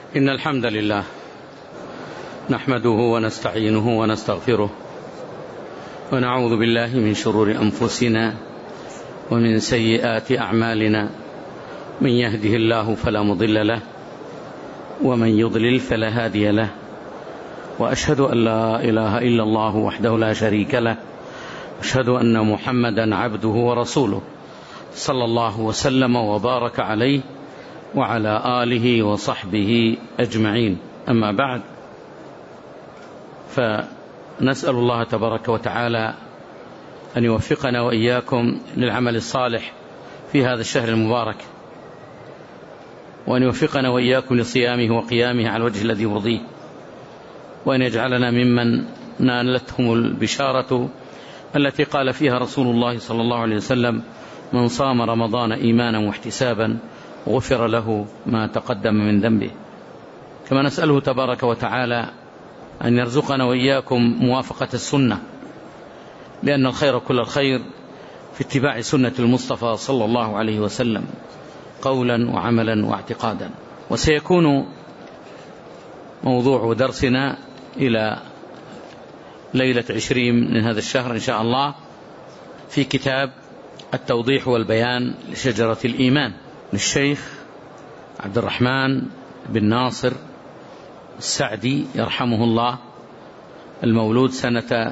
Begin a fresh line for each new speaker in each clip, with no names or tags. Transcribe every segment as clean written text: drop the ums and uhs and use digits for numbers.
إن الحمد لله نحمده ونستعينه ونستغفره ونعوذ بالله من شرور أنفسنا ومن سيئات أعمالنا، من يهده الله فلا مضل له ومن يضلل فلا هادي له، وأشهد أن لا إله إلا الله وحده لا شريك له، أشهد أن محمدا عبده ورسوله صلى الله وسلم وبارك عليه وعلى آله وصحبه أجمعين. أما بعد، فنسأل الله تبارك وتعالى أن يوفقنا وإياكم للعمل الصالح في هذا الشهر المبارك، وأن يوفقنا وإياكم لصيامه وقيامه على الوجه الذي يرضيه، وأن يجعلنا ممن نالتهم البشارة التي قال فيها رسول الله صلى الله عليه وسلم: من صام رمضان إيمانا واحتسابا غفر له ما تقدم من ذنبه. كما نسأله تبارك وتعالى أن يرزقنا وإياكم موافقة السنة، لأن الخير كل الخير في اتباع سنة المصطفى صلى الله عليه وسلم قولا وعملا واعتقادا. وسيكون موضوع درسنا إلى ليلة 20 من هذا الشهر إن شاء الله في كتاب التوضيح والبيان لشجرة الإيمان للشيخ عبد الرحمن بن ناصر السعدي يرحمه الله، المولود سنة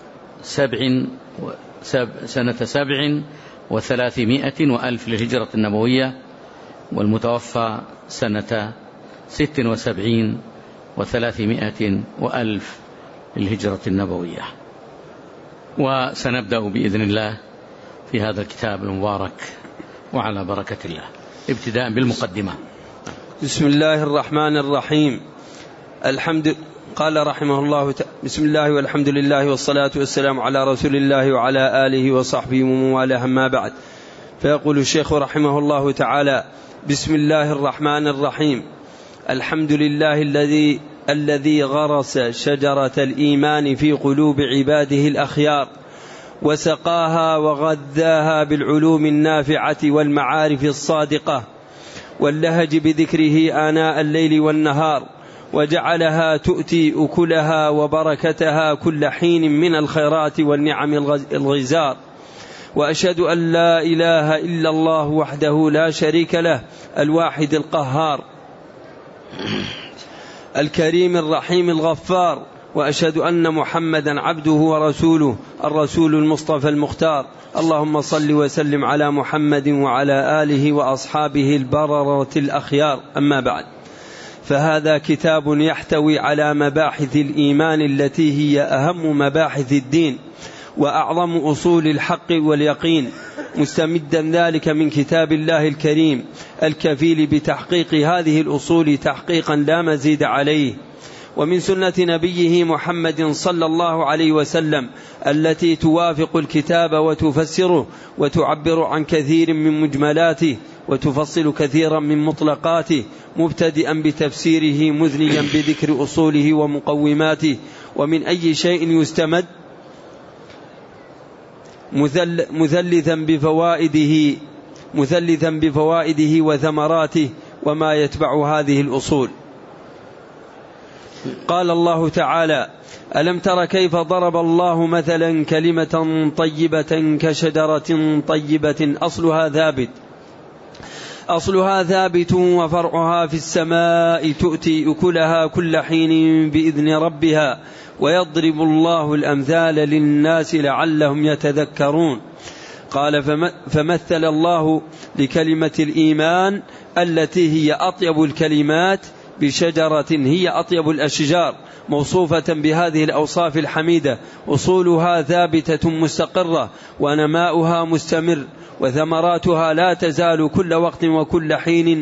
37 وألف للهجرة النبوية، والمتوفى سنة 76 و300 وألف للهجرة النبوية. وسنبدأ بإذن الله في هذا الكتاب المبارك وعلى بركة الله، ابتداء بالمقدمة.
بسم الله الرحمن الرحيم. قال رحمه الله بسم الله والحمد لله والصلاة والسلام على رسول الله وعلى آله وصحبه ومن والاه، أما بعد. فيقول الشيخ رحمه الله تعالى: بسم الله الرحمن الرحيم. الحمد لله الذي غرس شجرة الإيمان في قلوب عباده الأخيار، وسقاها وغذاها بالعلوم النافعة والمعارف الصادقة، واللهج بذكره آناء الليل والنهار، وجعلها تؤتي أكلها وبركتها كل حين من الخيرات والنعم الغزار. وأشهد أن لا إله إلا الله وحده لا شريك له، الواحد القهار الكريم الرحيم الغفار. وأشهد أن محمدا عبده ورسوله، الرسول المصطفى المختار. اللهم صل وسلم على محمد وعلى آله وأصحابه البررة الأخيار، أما بعد. فهذا كتاب يحتوي على مباحث الإيمان التي هي أهم مباحث الدين وأعظم أصول الحق واليقين، مستمدا ذلك من كتاب الله الكريم الكفيل بتحقيق هذه الأصول تحقيقا لا مزيد عليه، ومن سنة نبيه محمد صلى الله عليه وسلم التي توافق الكتاب وتفسره وتعبر عن كثير من مجملاته وتفصل كثيرا من مطلقاته، مبتدئا بتفسيره مثنيا بذكر أصوله ومقوماته، ومن أي شيء يستمد مثلثا بفوائده وثمراته وما يتبع هذه الأصول. قال الله تعالى: ألم تر كيف ضرب الله مثلا كلمة طيبة كشجرة طيبة أصلها ثابت وفرعها في السماء، تؤتي أكلها كل حين بإذن ربها، ويضرب الله الأمثال للناس لعلهم يتذكرون. قال: فمثل الله لكلمة الإيمان التي هي أطيب الكلمات بشجرة هي أطيب الأشجار، موصوفة بهذه الأوصاف الحميدة، أصولها ثابتة مستقرة، ونماؤها مستمر، وثمراتها لا تزال كل وقت وكل حين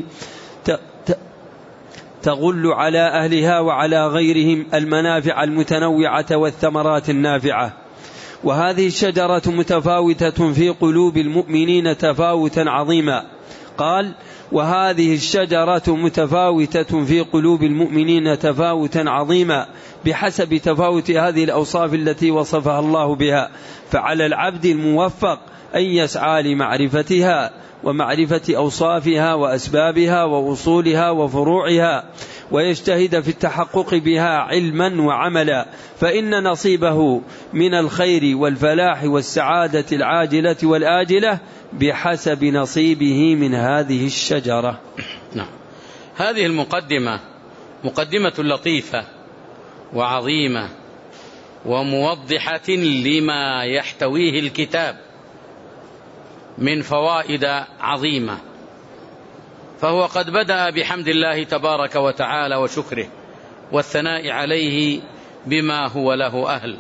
تغل على أهلها وعلى غيرهم المنافع المتنوعة والثمرات النافعة. وهذه الشجرة متفاوتة في قلوب المؤمنين تفاوتا عظيما. قال: وهذه الشجرة متفاوتة في قلوب المؤمنين تفاوتا عظيما بحسب تفاوت هذه الأوصاف التي وصفها الله بها، فعلى العبد الموفق أن يسعى لمعرفتها ومعرفة أوصافها وأسبابها وأصولها وفروعها، ويجتهد في التحقق بها علما وعملا، فإن نصيبه من الخير والفلاح والسعادة العاجلة والآجلة بحسب نصيبه من هذه الشجرة.
نعم. هذه المقدمة مقدمة لطيفة وعظيمة وموضحة لما يحتويه الكتاب من فوائد عظيمة. فهو قد بدأ بحمد الله تبارك وتعالى وشكره والثناء عليه بما هو له أهل،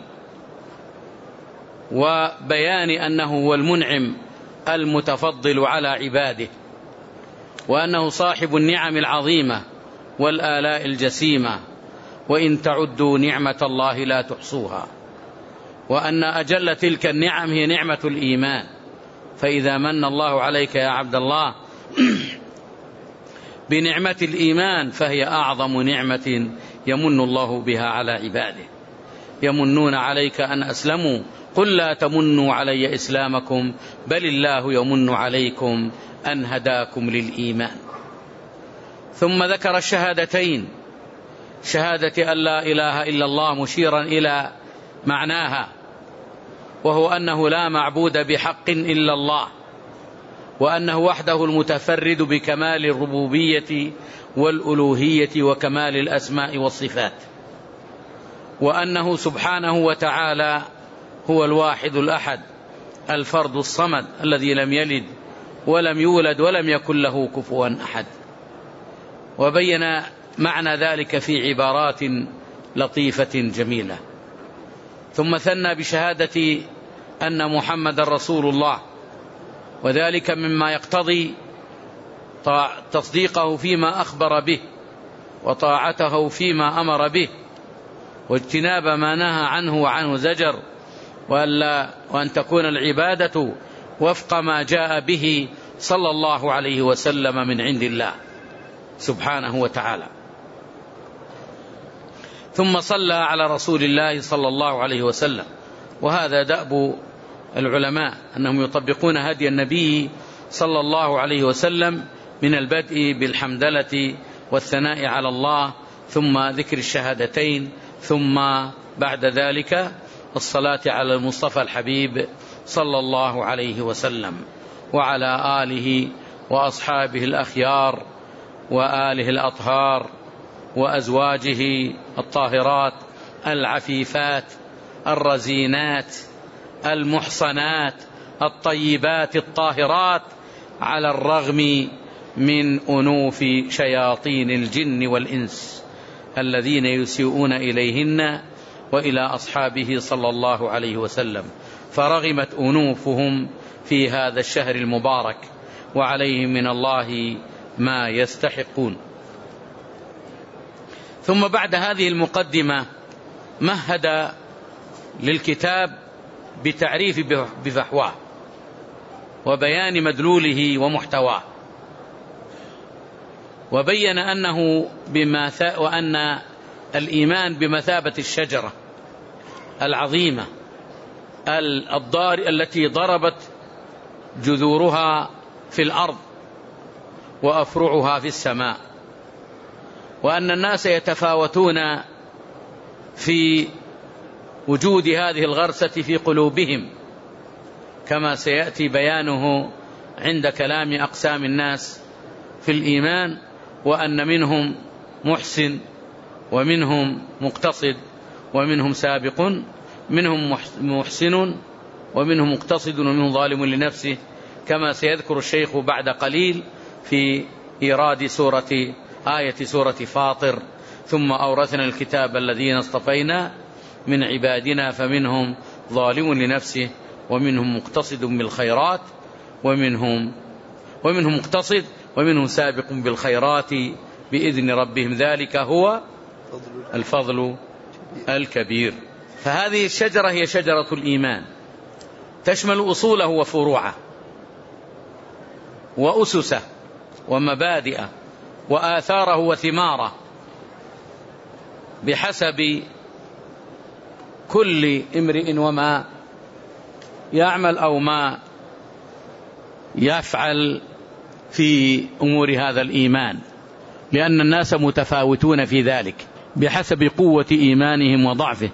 وبيان أنه هو المنعم المتفضل على عباده، وأنه صاحب النعم العظيمة والآلاء الجسيمة، وإن تعدوا نعمة الله لا تحصوها، وأن أجل تلك النعم هي نعمة الإيمان. فإذا من الله عليك يا عبد الله بنعمة الإيمان فهي أعظم نعمة يمن الله بها على عباده. يمنون عليك أن أسلموا قل لا تمنوا علي إسلامكم بل الله يمن عليكم أن هداكم للإيمان. ثم ذكر الشهادتين، شهادة أن لا إله إلا الله مشيرا إلى معناها، وهو أنه لا معبود بحق إلا الله، وأنه وحده المتفرد بكمال الربوبية والألوهية وكمال الأسماء والصفات، وأنه سبحانه وتعالى هو الواحد الأحد الفرد الصمد الذي لم يلد ولم يولد ولم يكن له كفوا أحد. وبين معنى ذلك في عبارات لطيفة جميلة. ثم ثنى بشهادة أن محمد رسول الله، وذلك مما يقتضي تصديقه فيما أخبر به وطاعته فيما أمر به واجتناب ما نهى عنه وعنه زجر، وأن تكون العبادة وفق ما جاء به صلى الله عليه وسلم من عند الله سبحانه وتعالى. ثم صلى على رسول الله صلى الله عليه وسلم، وهذا دأب العلماء أنهم يطبقون هدي النبي صلى الله عليه وسلم من البدء بالحمدلة والثناء على الله، ثم ذكر الشهادتين، ثم بعد ذلك الصلاة على المصطفى الحبيب صلى الله عليه وسلم وعلى آله وأصحابه الأخيار وآله الأطهار وأزواجه الطاهرات العفيفات الرزينات المحصنات الطيبات الطاهرات، على الرغم من أنوف شياطين الجن والإنس الذين يسيئون إليهن وإلى أصحابه صلى الله عليه وسلم، فرغمت أنوفهم في هذا الشهر المبارك، وعليهم من الله ما يستحقون. ثم بعد هذه المقدمة مهد للكتاب بتعريف بفحواه وبيان مدلوله ومحتواه، وبين أنه وأن الإيمان بمثابة الشجرة العظيمة التي ضربت جذورها في الأرض وأفرعها في السماء، وأن الناس يتفاوتون في وجود هذه الغرسة في قلوبهم كما سيأتي بيانه عند كلام أقسام الناس في الإيمان، وأن منهم محسن ومنهم مقتصد ومنهم سابق، منهم محسن ومنهم مقتصد ومنهم ظالم لنفسه، كما سيذكر الشيخ بعد قليل في إيراد آية سورة فاطر. ثم أورثنا الكتاب الذين اصطفينا من عبادنا فمنهم ظالم لنفسه ومنهم مقتصد بالخيرات ومنهم مقتصد ومنهم سابق بالخيرات بإذن ربهم، ذلك هو الفضل الكبير. فهذه الشجرة هي شجرة الإيمان، تشمل أصوله وفروعه وأسسه ومبادئه وآثاره وثماره، بحسب كل امرئ وما يعمل أو ما يفعل في أمور هذا الإيمان. لأن الناس متفاوتون في ذلك بحسب قوة إيمانهم وضعفه،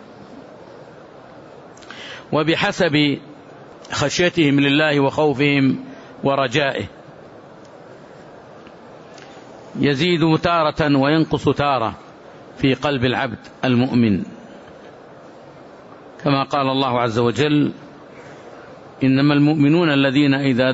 وبحسب خشيتهم لله وخوفهم ورجائه، يزيد تارة وينقص تارة في قلب العبد المؤمن، كما قال الله عز وجل: إنما المؤمنون الذين إذا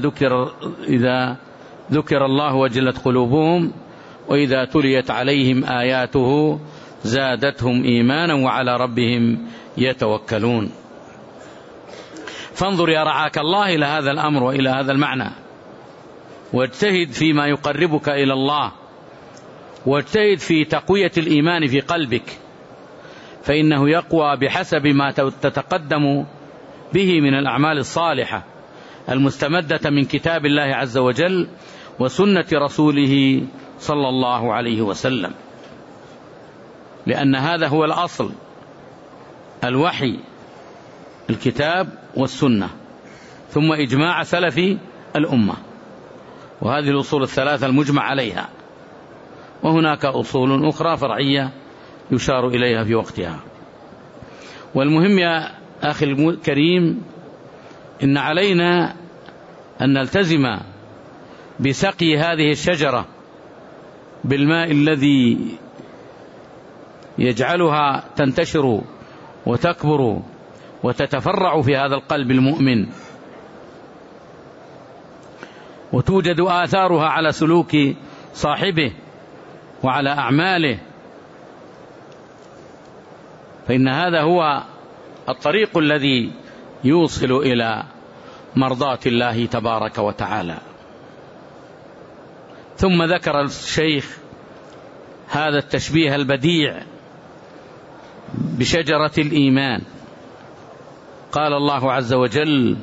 ذكر الله وجلت قلوبهم وإذا تليت عليهم آياته زادتهم إيمانا وعلى ربهم يتوكلون. فانظر يا رعاك الله إلى هذا الأمر وإلى هذا المعنى، واجتهد فيما يقربك إلى الله، واجتهد في تقوية الإيمان في قلبك، فإنه يقوى بحسب ما تتقدم به من الأعمال الصالحة المستمدة من كتاب الله عز وجل وسنة رسوله صلى الله عليه وسلم، لأن هذا هو الأصل، الوحي، الكتاب والسنة، ثم إجماع سلف الأمة، وهذه الأصول الثلاثة المجمع عليها، وهناك أصول أخرى فرعية يشار إليها في وقتها. والمهم يا أخي الكريم، إن علينا أن نلتزم بسقي هذه الشجرة بالماء الذي يجعلها تنتشر وتكبر وتتفرع في هذا القلب المؤمن، وتوجد آثارها على سلوك صاحبه وعلى أعماله، فإن هذا هو الطريق الذي يوصل إلى مرضاة الله تبارك وتعالى. ثم ذكر الشيخ هذا التشبيه البديع بشجرة الإيمان، قال الله عز وجل: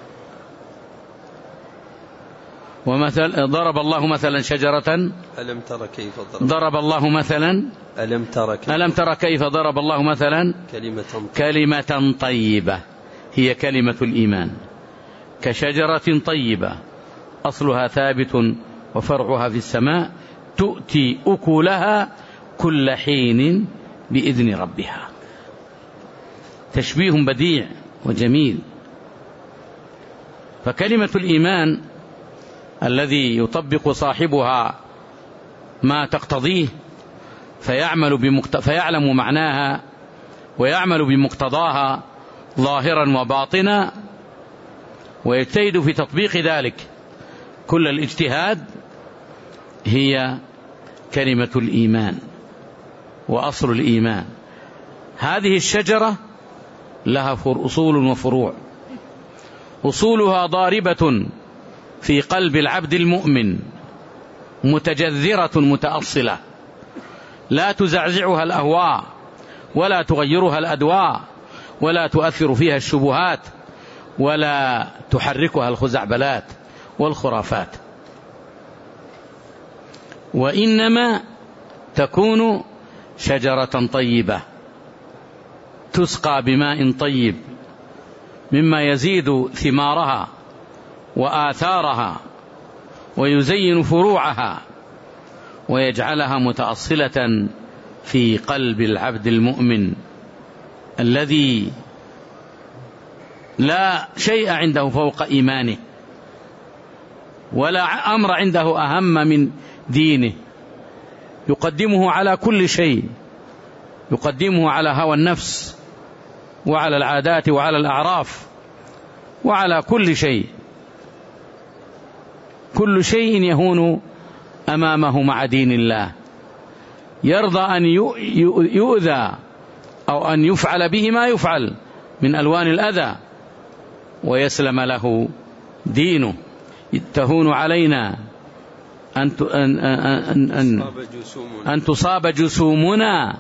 ضرب الله مثلا شجرة
ألم تر كيف
ضرب الله مثلا ألم تر كيف ضرب الله مثلا كلمة طيبة، هي كلمة الإيمان، كشجرة طيبة أصلها ثابت وفرعها في السماء تؤتي أكلها كل حين بإذن ربها. تشبيه بديع وجميل. فكلمة الإيمان الذي يطبق صاحبها ما تقتضيه فيعلم معناها ويعمل بمقتضاها ظاهرا وباطنا، ويجتهد في تطبيق ذلك كل الاجتهاد، هي كلمة الإيمان وأصل الإيمان. هذه الشجرة لها أصول وفروع، أصولها ضاربة في قلب العبد المؤمن متجذرة متأصلة، لا تزعزعها الأهواء ولا تغيرها الأدواء ولا تؤثر فيها الشبهات ولا تحركها الخزعبلات والخرافات، وإنما تكون شجرة طيبة تسقى بماء طيب مما يزيد ثمارها وآثارها ويزين فروعها ويجعلها متأصلة في قلب العبد المؤمن الذي لا شيء عنده فوق إيمانه ولا أمر عنده أهم من دينه، يقدمه على كل شيء، يقدمه على هوى النفس وعلى العادات وعلى الأعراف وعلى كل شيء، كل شيء يهون أمامه مع دين الله، يرضى أن يؤذى أو أن يفعل به ما يفعل من ألوان الأذى ويسلم له دينه. تهون علينا أن تصاب جسومنا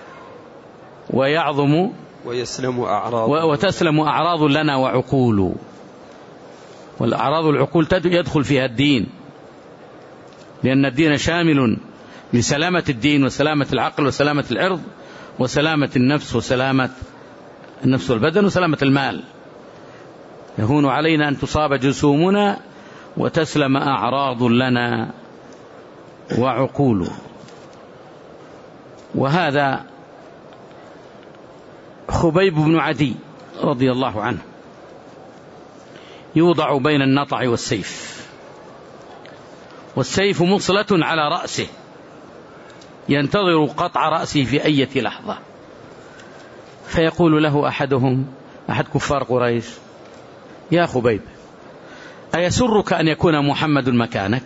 ويعظم وتسلم أعراض لنا وعقول، والأعراض العقول يدخل فيها الدين، لأن الدين شامل لسلامة الدين وسلامة العقل وسلامة العرض وسلامة النفس وسلامة النفس والبدن وسلامة المال. يهون علينا أن تصاب جسومنا وتسلم أعراض لنا وعقول. وهذا خبيب بن عدي رضي الله عنه يوضع بين النطع والسيف، والسيف مصلة على رأسه ينتظر قطع رأسه في أي لحظة، فيقول له أحد كفار قريش: يا خبيب، أيسرك أن يكون محمد مكانك؟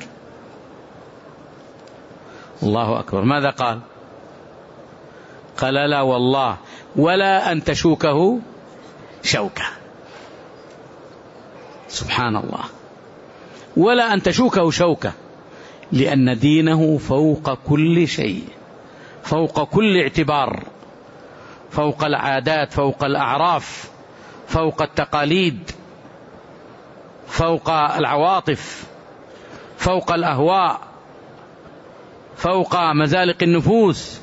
الله أكبر. ماذا قال؟ قال: لا والله، ولا أن تشوكه شوكة. سبحان الله، ولا أن تشوكه شوكة، لأن دينه فوق كل شيء، فوق كل اعتبار، فوق العادات، فوق الأعراف، فوق التقاليد، فوق العواطف، فوق الأهواء، فوق مزالق النفوس.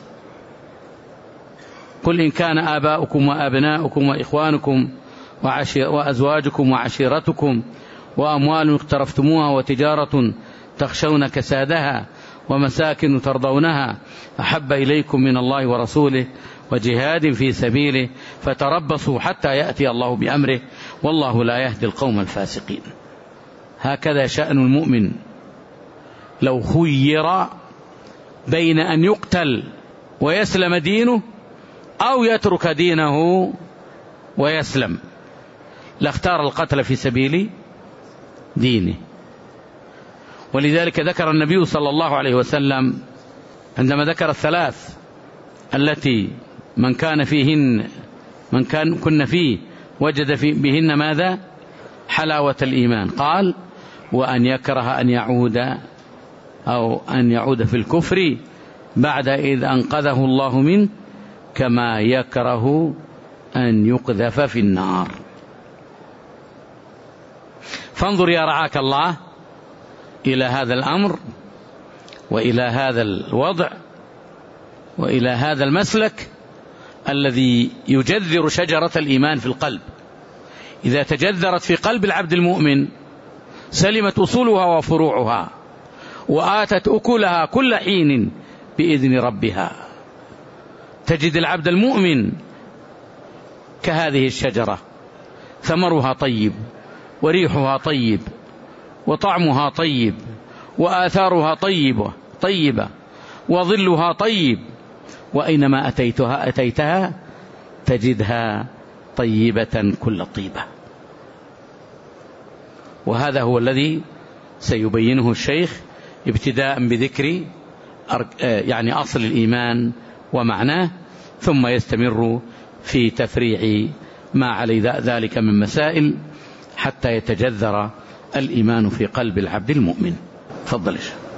قل إن كان آباؤكم وأبناؤكم وإخوانكم وأزواجكم وعشيرتكم وأموال اقترفتموها وتجارة تخشون كسادها ومساكن ترضونها أحب إليكم من الله ورسوله وجهاد في سبيله فتربصوا حتى يأتي الله بأمره والله لا يهدي القوم الفاسقين. هكذا شأن المؤمن، لو خير بين أن يقتل ويسلم دينه أو يترك دينه ويسلم لاختار القتل في سبيل دينه. ولذلك ذكر النبي صلى الله عليه وسلم عندما ذكر الثلاث التي من كن فيه وجد بهن ماذا؟ حلاوة الإيمان. قال: وأن يكره أن يعود في الكفر بعد إذ أنقذه الله منه كما يكره أن يقذف في النار. فانظر يا رعاك الله إلى هذا الأمر وإلى هذا الوضع وإلى هذا المسلك الذي يجذر شجرة الإيمان في القلب. إذا تجذرت في قلب العبد المؤمن سلمت أصولها وفروعها وآتت أكلها كل حين بإذن ربها. تجد العبد المؤمن كهذه الشجرة، ثمرها طيب وريحها طيب وطعمها طيب وآثارها طيبة وظلها طيب، وأينما أتيتها تجدها طيبة كل طيبة. وهذا هو الذي سيبينه الشيخ ابتداء بذكر يعني أصل الإيمان ومعناه، ثم يستمر في تفريع ما علي ذلك من مسائل حتى يتجذر الإيمان في قلب العبد المؤمن. تفضل.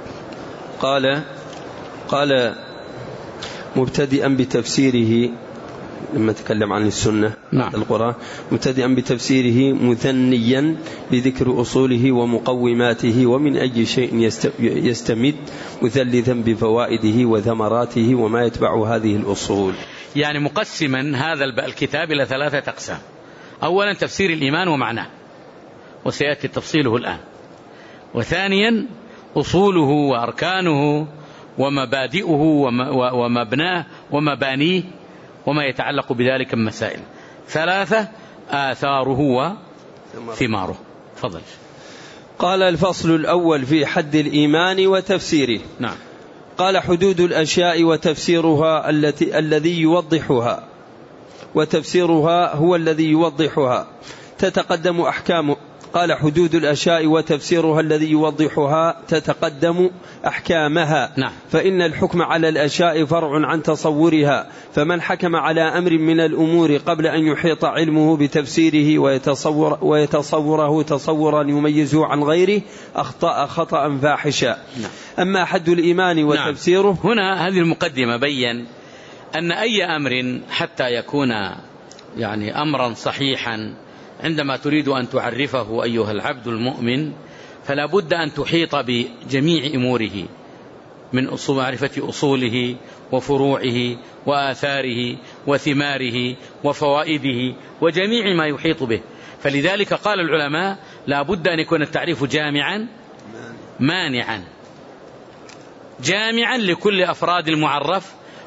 قال مبتدئا بتفسيره لما تكلم عن السنة القرآن، مبتدئا بتفسيره مثنيا بذكر أصوله ومقوماته ومن أي شيء يستمد، مثلثا بفوائده وثمراته وما يتبع هذه الأصول.
يعني مقسما هذا الكتاب إلى 3 أقسام. أولا تفسير الإيمان ومعناه وسيأتي تفصيله الآن، وثانيا أصوله وأركانه ومبادئه ومبناه ومبانيه وما يتعلق بذلك من مسائل. 3 آثاره وثماره. فضل.
قال: الفصل الأول في حد الإيمان وتفسيره.
نعم.
قال: حدود الأشياء وتفسيرها الذي يوضحها، وتفسيرها هو الذي يوضحها، تتقدم أحكامه. قال: حدود الأشياء وتفسيرها الذي يوضحها تتقدم أحكامها.
نعم.
فإن الحكم على الأشياء فرع عن تصورها، فمن حكم على أمر من الأمور قبل أن يحيط علمه بتفسيره ويتصوره تصورا يميزه عن غيره أخطأ خطأ فاحشا.
نعم.
أما حد الإيمان وتفسيره.
نعم. هنا هذه المقدمة بين أن أي أمر حتى يكون يعني أمرا صحيحا عندما تريد أن تعرفه أيها العبد المؤمن فلا بد أن تحيط بجميع أموره من معرفة أصوله وفروعه وآثاره وثماره وفوائده وجميع ما يحيط به. فلذلك قال العلماء لا بد أن يكون التعريف جامعا مانعا، جامعا لكل أفراد المعرف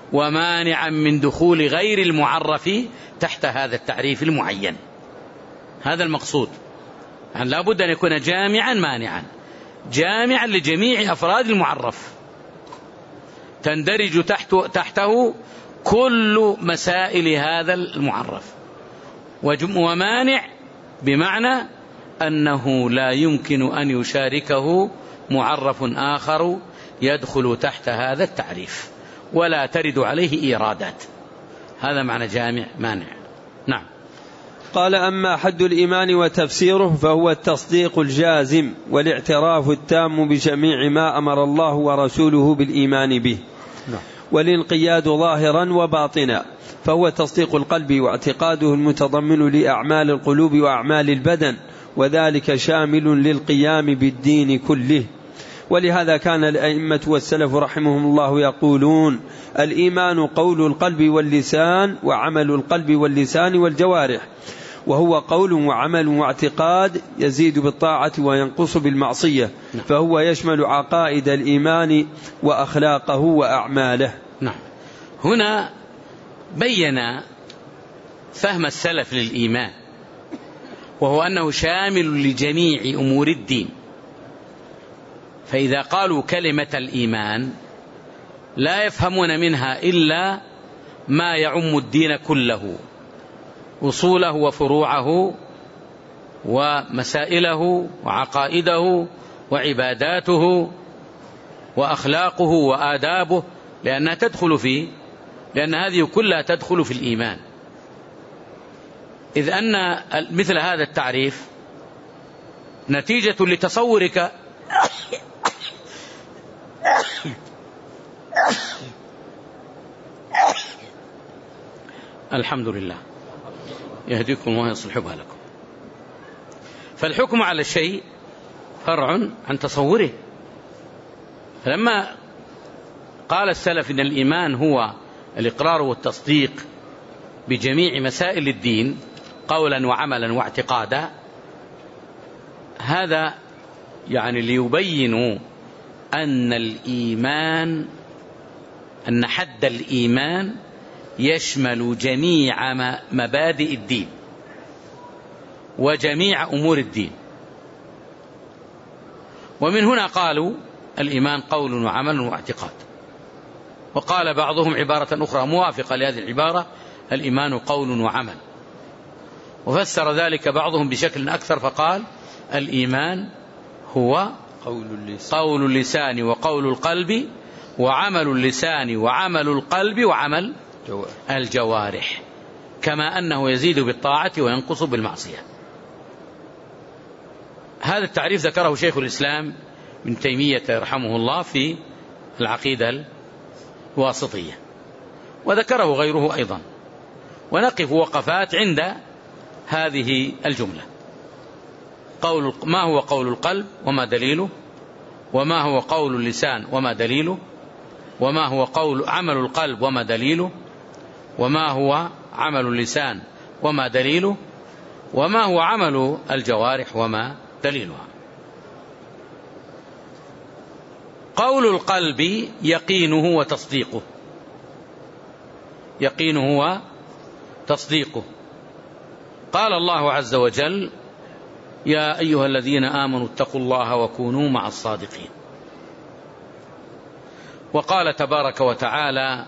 ومانعا من دخول غير المعرف تحت هذا التعريف المعين. هذا المقصود، يعني لا بد أن يكون جامعا مانعا، جامعا لجميع أفراد المعرف، تندرج تحته كل مسائل هذا المعرف. ومانع بمعنى أنه لا يمكن أن يشاركه معرف آخر يدخل تحت هذا التعريف ولا ترد عليه إيرادات. هذا معنى جامع مانع. نعم.
قال: أما حد الإيمان وتفسيره فهو التصديق الجازم والاعتراف التام بجميع ما أمر الله ورسوله بالإيمان به، والانقياد ظاهرا وباطنا، فهو تصديق القلب واعتقاده المتضمن لأعمال القلوب وأعمال البدن، وذلك شامل للقيام بالدين كله. ولهذا كان الأئمة والسلف رحمهم الله يقولون: الإيمان قول القلب واللسان وعمل القلب واللسان والجوارح، وهو قول وعمل واعتقاد يزيد بالطاعة وينقص بالمعصية، فهو يشمل عقائد الإيمان وأخلاقه وأعماله.
نعم. هنا بين فهم السلف للإيمان، وهو أنه شامل لجميع أمور الدين. فإذا قالوا كلمة الإيمان لا يفهمون منها إلا ما يعم الدين كله، أصوله وفروعه ومسائله وعقائده وعباداته وأخلاقه وآدابه، لأنها تدخل فيه، لأن هذه كلها تدخل في الإيمان. إذ أن مثل هذا التعريف نتيجة لتصورك الحمد لله يهديكم ويصلح بالكم. فالحكم على الشيء فرع عن تصوره. فلما قال السلف إن الإيمان هو الإقرار والتصديق بجميع مسائل الدين قولا وعملا واعتقادا، هذا يعني ليبينوا أن الإيمان، أن حد الإيمان يشمل جميع مبادئ الدين وجميع أمور الدين. ومن هنا قالوا الإيمان قول وعمل واعتقاد. وقال بعضهم عبارة أخرى موافقة لهذه العبارة: الإيمان قول وعمل. وفسر ذلك بعضهم بشكل أكثر فقال: الإيمان هو قول اللسان وقول القلب وعمل اللسان وعمل القلب وعمل الجوارح، كما أنه يزيد بالطاعة وينقص بالمعصية. هذا التعريف ذكره شيخ الإسلام ابن تيمية رحمه الله في العقيدة الواسطية، وذكره غيره أيضا. ونقف وقفات عند هذه الجملة: ما هو قول القلب وما دليله، وما هو قول اللسان وما دليله، وما هو عمل القلب وما دليله، وما هو عمل اللسان وما دليله، وما هو عمل الجوارح وما دليلها. قول القلب يقينه وتصديقه، يقينه وتصديقه. قال الله عز وجل: يا أيها الذين آمنوا اتقوا الله وكونوا مع الصادقين. وقال تبارك وتعالى: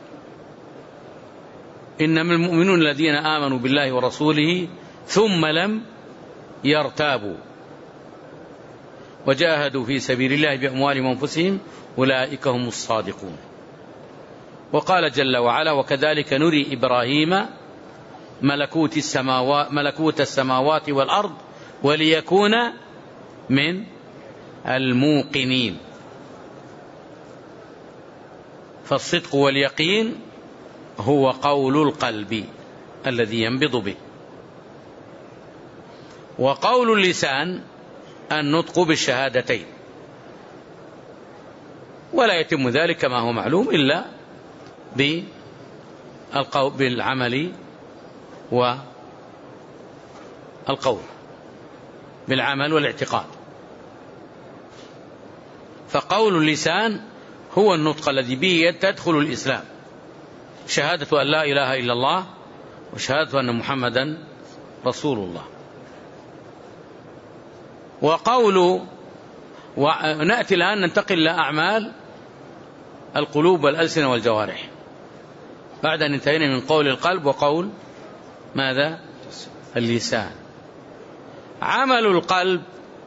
إنما المؤمنون الذين آمنوا بالله ورسوله ثم لم يرتابوا وجاهدوا في سبيل الله بأموالهم وأنفسهم أولئك هم الصادقون. وقال جل وعلا: وكذلك نري إبراهيم ملكوت السماوات والأرض وليكون من الموقنين. فالصدق واليقين هو قول القلب الذي ينبض به، وقول اللسان النطق بالشهادتين، ولا يتم ذلك كما هو معلوم إلا بالعمل والقول، بالعمل والاعتقاد. فقول اللسان هو النطق الذي به تدخل الإسلام، شهادة أن لا إله إلا الله وشهادة أن محمدا رسول الله. ونأتي الآن ننتقل إلى أعمال القلوب والألسنة والجوارح بعد أن انتهينا من قول القلب وقول ماذا؟ اللسان. عمل القلب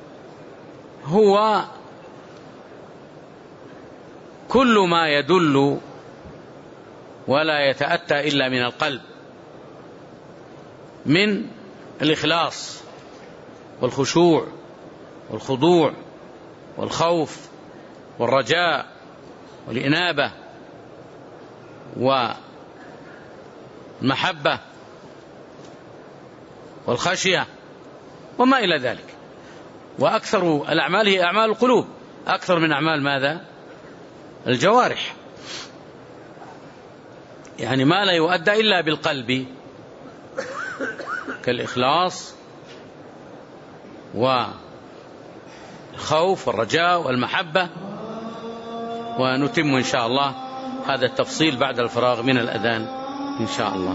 هو كل ما يدل ولا يتأتى إلا من القلب من الإخلاص والخشوع والخضوع والخوف والرجاء والإنابة والمحبة والخشية وما إلى ذلك. وأكثر الأعمال هي أعمال القلوب أكثر من أعمال ماذا؟ الجوارح. يعني ما لا يؤدى إلا بالقلب كالإخلاص والخوف والرجاء والمحبة. ونتم إن شاء الله هذا التفصيل بعد الفراغ من الأذان إن شاء الله.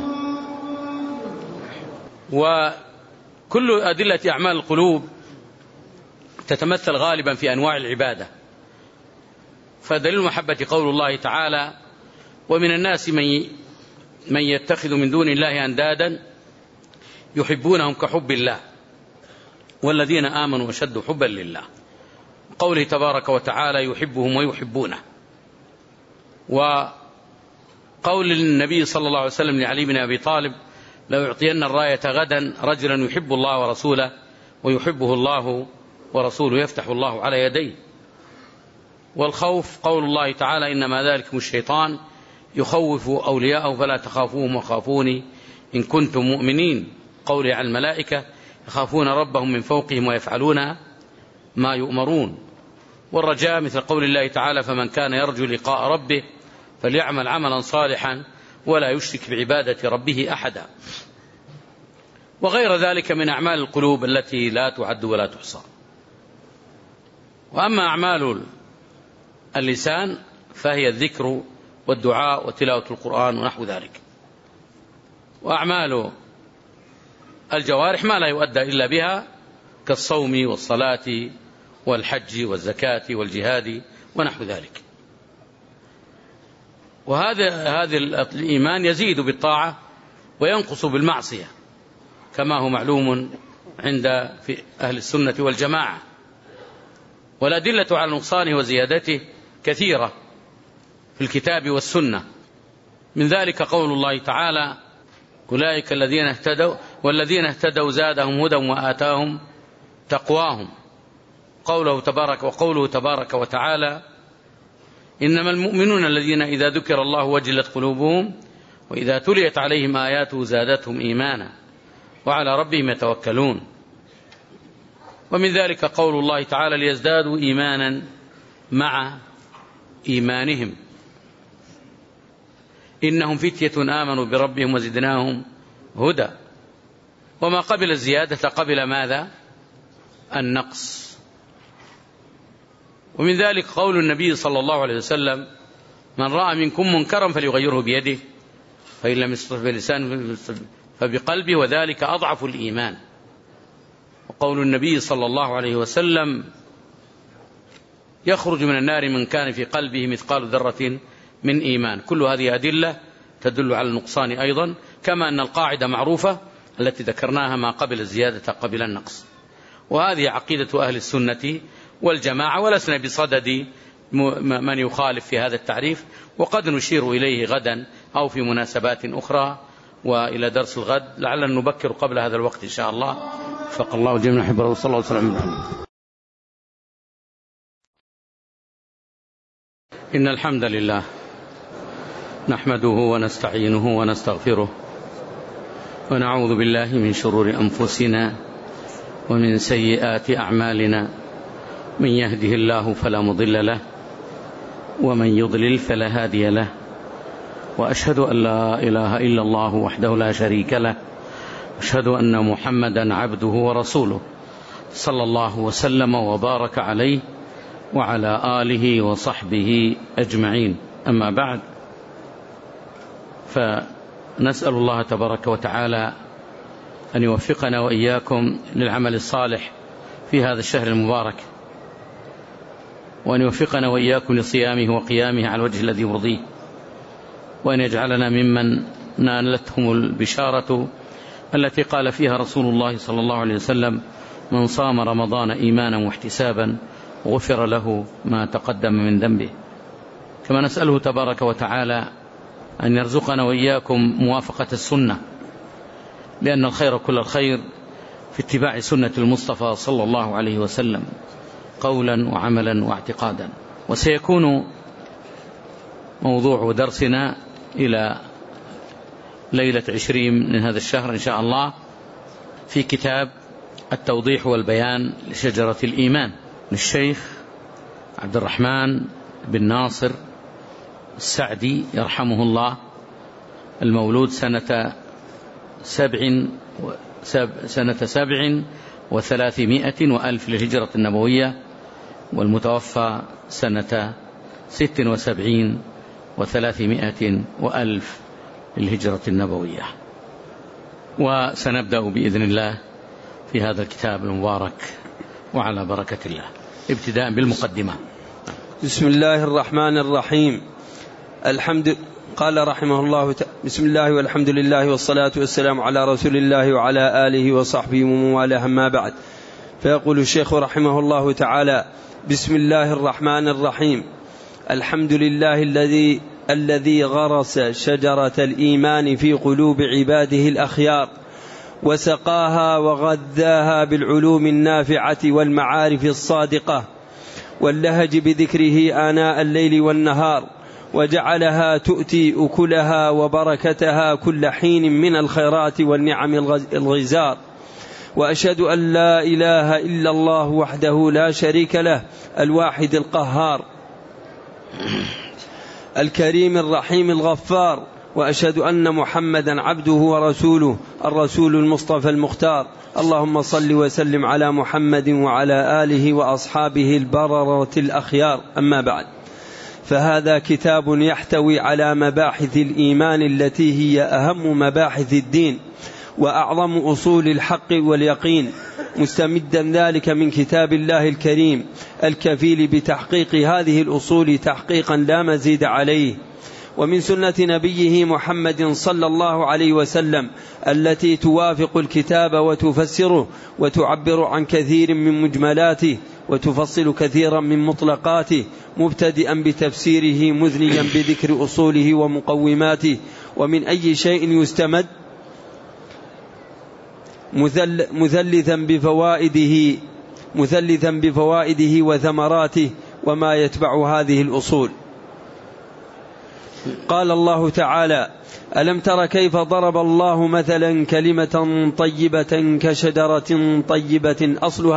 وكل أدلة أعمال القلوب تتمثل غالبا في أنواع العبادة. فدليل المحبة قول الله تعالى: ومن الناس من يتخذ من دون الله أندادا يحبونهم كحب الله والذين آمنوا أشد حبا لله. قوله تبارك وتعالى: يحبهم ويحبونه. وقول النبي صلى الله عليه وسلم لعلي بن أبي طالب: لو يعطين الراية غدا رجلا يحب الله ورسوله ويحبه الله ورسوله يفتح الله على يديه. والخوف قول الله تعالى: إنما ذلكم الشيطان يخوف أولياءه فلا تخافوهم وخافوني إن كنتم مؤمنين. قوله عن الملائكة: يخافون ربهم من فوقهم ويفعلون ما يؤمرون. والرجاء مثل قول الله تعالى: فمن كان يرجو لقاء ربه فليعمل عملا صالحا ولا يشرك بعبادة ربه أحدا. وغير ذلك من أعمال القلوب التي لا تعد ولا تحصى. وأما أعمال اللسان فهي الذكر والدعاء وتلاوة القرآن ونحو ذلك. وأعمال الجوارح ما لا يؤدى إلا بها كالصوم والصلاة والحج والزكاة والجهاد ونحو ذلك. وهذا الإيمان يزيد بالطاعة وينقص بالمعصية كما هو معلوم عند في أهل السنة والجماعة. والأدلة على نقصانه وزيادته كثيرة في الكتاب والسنة. من ذلك قول الله تعالى: أولئك الذين اهتدوا والذين اهتدوا زادهم هدى وآتاهم تقواهم. وقوله تبارك وتعالى: إنما المؤمنون الذين إذا ذكر الله وجلت قلوبهم وإذا تليت عليهم آياته زادتهم إيمانا وعلى ربهم يتوكلون. ومن ذلك قول الله تعالى: ليزدادوا إيمانا مع إيمانهم إنهم فتية آمنوا بربهم وزدناهم هدى. وما قبل الزيادة قبل ماذا؟ النقص. ومن ذلك قول النبي صلى الله عليه وسلم: من رأى منكم منكرا فليغيره بيده فإن لم يستطع بلسانه فبقلبه وذلك أضعف الإيمان. وقول النبي صلى الله عليه وسلم: يخرج من النار من كان في قلبه مثقال ذرة من إيمان. كل هذه أدلة تدل على النقصان أيضا، كما أن القاعدة معروفة التي ذكرناها: ما قبل الزيادة قبل النقص. وهذه عقيدة أهل السنة والجماعة، ولسنا بصدد من يخالف في هذا التعريف، وقد نشير إليه غدا أو في مناسبات أخرى. وإلى درس الغد لعلنا نبكر قبل هذا الوقت إن شاء الله. فق الله جميعا حبه صلى الله عليه وسلم. إن الحمد لله نحمده ونستعينه ونستغفره ونعوذ بالله من شرور أنفسنا ومن سيئات أعمالنا. من يهده الله فلا مضل له ومن يضلل فلا هادي له. وأشهد أن لا إله إلا الله وحده لا شريك له أشهد أن محمدا عبده ورسوله صلى الله وسلم وبارك عليه وعلى آله وصحبه أجمعين. أما بعد، فنسأل الله تبارك وتعالى أن يوفقنا وإياكم للعمل الصالح في هذا الشهر المبارك، وأن يوفقنا وإياكم لصيامه وقيامه على الوجه الذي يرضيه، وأن يجعلنا ممن نالتهم البشارة التي قال فيها رسول الله صلى الله عليه وسلم: من صام رمضان إيمانا واحتسابا غفر له ما تقدم من ذنبه. كما نسأله تبارك وتعالى أن يرزقنا وإياكم موافقة السنة، لأن الخير كل الخير في اتباع سنة المصطفى صلى الله عليه وسلم قولا وعملا واعتقادا. وسيكون موضوع درسنا إلى ليلة 20 من هذا الشهر إن شاء الله في كتاب التوضيح والبيان لشجرة الإيمان للشيخ عبد الرحمن بن ناصر السعدي يرحمه الله، المولود سنة 37 وألف للهجرة النبوية، والمتوفى سنة 76 و300 وألف للهجرة النبوية. وسنبدأ بإذن الله في هذا الكتاب المبارك وعلى بركة الله، ابتداء بالمقدمة.
بسم الله الرحمن الرحيم. قال رحمه الله بسم الله والحمد لله والصلاة والسلام على رسول الله وعلى آله وصحبه ومن والاه، أما بعد. فيقول الشيخ رحمه الله تعالى: بسم الله الرحمن الرحيم. الحمد لله الذي غرس شجرة الإيمان في قلوب عباده الأخيار، وسقاها وغذاها بالعلوم النافعة والمعارف الصادقة، واللهج بذكره آناء الليل والنهار، وجعلها تؤتي أكلها وبركتها كل حين من الخيرات والنعم الغزار. وأشهد أن لا إله إلا الله وحده لا شريك له، الواحد القهار الكريم الرحيم الغفار. وأشهد أن محمدا عبده ورسوله، الرسول المصطفى المختار. اللهم صل وسلم على محمد وعلى آله وأصحابه البررة الأخيار، أما بعد. فهذا كتاب يحتوي على مباحث الإيمان التي هي أهم مباحث الدين وأعظم أصول الحق واليقين، مستمدا ذلك من كتاب الله الكريم الكفيل بتحقيق هذه الأصول تحقيقا لا مزيد عليه، ومن سنة نبيه محمد صلى الله عليه وسلم التي توافق الكتاب وتفسره وتعبر عن كثير من مجملاته وتفصل كثيرا من مطلقاته، مبتدئا بتفسيره مثنيا بذكر أصوله ومقوماته، ومن أي شيء يستمد مثلثا بفوائده وثمراته وما يتبع هذه الأصول. قال الله تعالى: ألم تر كيف ضرب الله مثلا كلمة طيبة كشجرة طيبة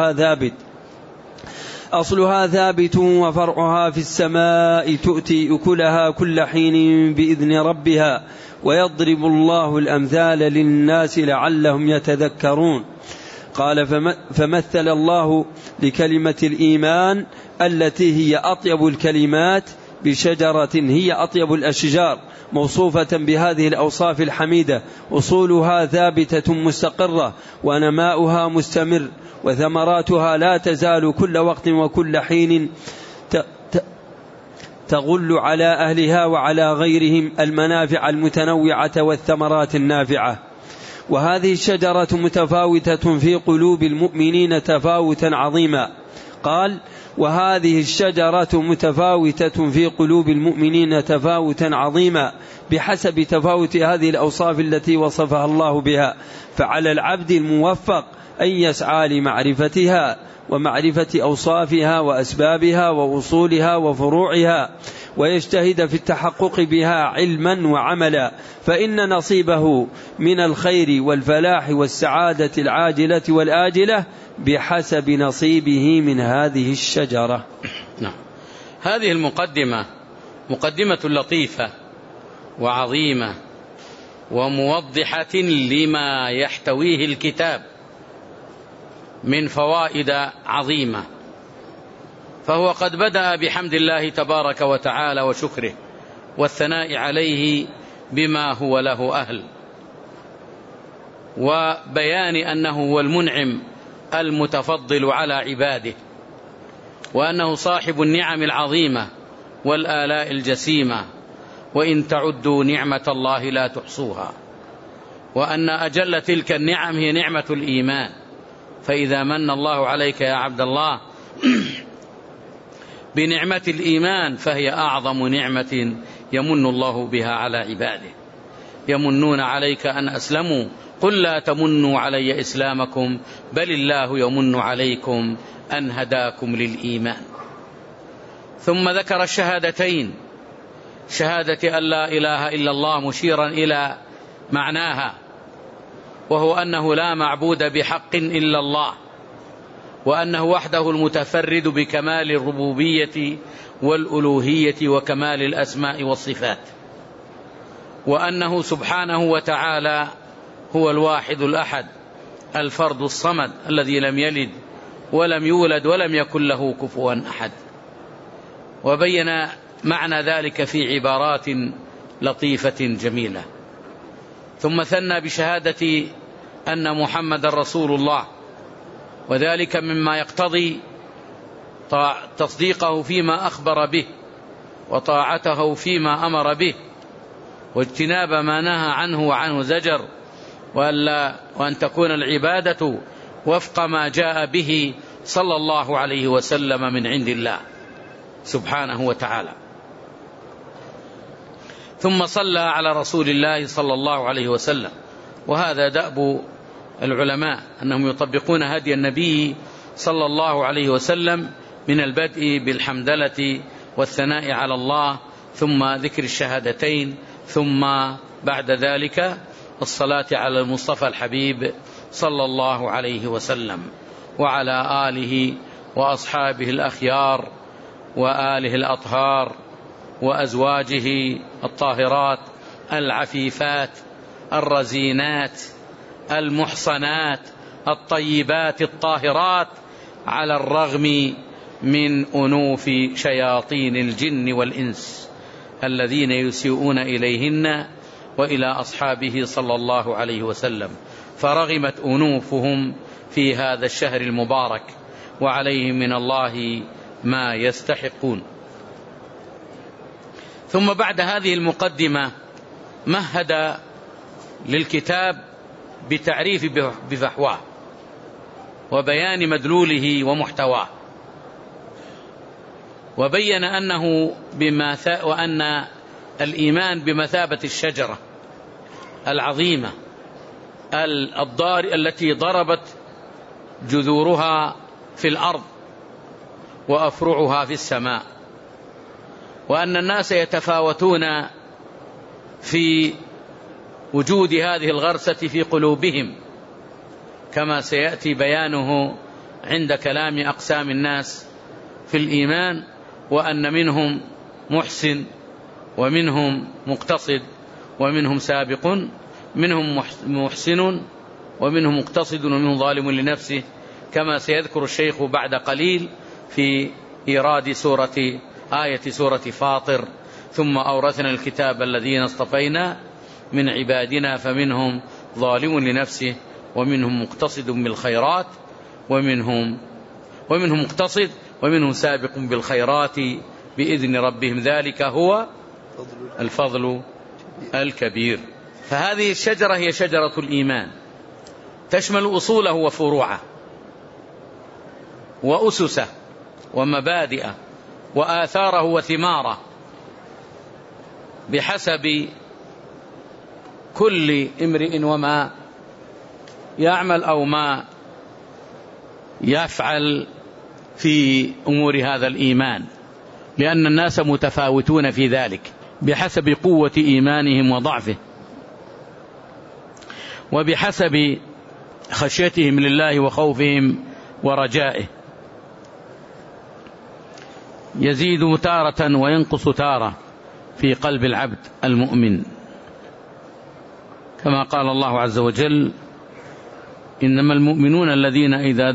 أصلها ثابت وفرعها في السماء تؤتي أكلها كل حين بإذن ربها ويضرب الله الأمثال للناس لعلهم يتذكرون. قال: فمثل الله لكلمة الإيمان التي هي أطيب الكلمات بشجرة هي أطيب الأشجار، موصوفة بهذه الأوصاف الحميدة، أصولها ثابتة مستقرة، ونماؤها مستمر، وثمراتها لا تزال كل وقت وكل حين تغل على أهلها وعلى غيرهم المنافع المتنوعة والثمرات النافعة. وهذه الشجرة متفاوتة في قلوب المؤمنين تفاوتا عظيما. قال: وهذه الشجرة متفاوتة في قلوب المؤمنين تفاوتا عظيما بحسب تفاوت هذه الأوصاف التي وصفها الله بها، فعلى العبد الموفق أن يسعى لمعرفتها ومعرفة أوصافها وأسبابها وأصولها وفروعها، ويجتهد في التحقق بها علما وعملا، فإن نصيبه من الخير والفلاح والسعادة العاجلة والآجلة بحسب نصيبه من هذه الشجرة.
نعم. هذه المقدمة مقدمة لطيفة وعظيمة وموضحة لما يحتويه الكتاب من فوائد عظيمة. فهو قد بدأ بحمد الله تبارك وتعالى وشكره والثناء عليه بما هو له أهل، وبيان أنه هو المنعم المتفضل على عباده، وأنه صاحب النعم العظيمة والآلاء الجسيمة، وإن تعدوا نعمة الله لا تحصوها، وأن أجل تلك النعم هي نعمة الإيمان. فإذا من الله عليك يا عبد الله بنعمة الإيمان فهي أعظم نعمة يمن الله بها على عباده. يمنون عليك أن أسلموا قل لا تمنوا علي إسلامكم بل الله يمن عليكم أن هداكم للإيمان. ثم ذكر الشهادتين، شهادة أن لا إله إلا الله مشيرا إلى معناها، وهو أنه لا معبود بحق إلا الله، وأنه وحده المتفرد بكمال الربوبية والألوهية وكمال الأسماء والصفات، وأنه سبحانه وتعالى هو الواحد الأحد الفرد الصمد الذي لم يلد ولم يولد ولم يكن له كفوا أحد. وبين معنى ذلك في عبارات لطيفة جميلة. ثم ثنى بشهادة أن محمد رسول الله، وذلك مما يقتضي تصديقه فيما أخبر به، وطاعته فيما أمر به، واجتناب ما نهى عنه وعنه زجر، وأن تكون العبادة وفق ما جاء به صلى الله عليه وسلم من عند الله سبحانه وتعالى. ثم صلى على رسول الله صلى الله عليه وسلم، وهذا دأب العلماء أنهم يطبقون هدي النبي صلى الله عليه وسلم من البدء بالحمدلة والثناء على الله، ثم ذكر الشهادتين، ثم بعد ذلك الصلاة على المصطفى الحبيب صلى الله عليه وسلم وعلى آله وأصحابه الأخيار وآله الأطهار وأزواجه الطاهرات العفيفات الرزينات المحصنات الطيبات الطاهرات، على الرغم من أنوف شياطين الجن والإنس الذين يسيئون إليهن وإلى أصحابه صلى الله عليه وسلم، فرغمت أنوفهم في هذا الشهر المبارك، وعليهم من الله ما يستحقون. ثم بعد هذه المقدمة مهد للكتاب بتعريف بفحواه وبيان مدلوله ومحتواه، وبين أنه وأن الإيمان بمثابة الشجرة العظيمة التي ضربت جذورها في الأرض وأفرعها في السماء، وأن الناس يتفاوتون في وجود هذه الغرسة في قلوبهم، كما سيأتي بيانه عند كلام أقسام الناس في الإيمان، وأن منهم محسن ومنهم مقتصد ومنهم سابق، منهم محسن ومنهم مقتصد ومنهم ظالم لنفسه، كما سيذكر الشيخ بعد قليل في إيراد آية سورة فاطر. ثم أورثنا الكتاب الذين اصطفينا من عبادنا فمنهم ظالم لنفسه ومنهم مقتصد بالخيرات ومنهم مقتصد ومنهم سابق بالخيرات بإذن ربهم، ذلك هو الفضل الكبير. فهذه الشجرة هي شجرة الإيمان، تشمل أصوله وفروعه وأسسه ومبادئه وآثاره وثماره، بحسب كل امرئ وما يعمل أو ما يفعل في أمور هذا الإيمان، لأن الناس متفاوتون في ذلك بحسب قوة إيمانهم وضعفه، وبحسب خشيتهم لله وخوفهم ورجائه، يزيد تارة وينقص تارة في قلب العبد المؤمن، كما قال الله عز وجل: إنما المؤمنون الذين إذا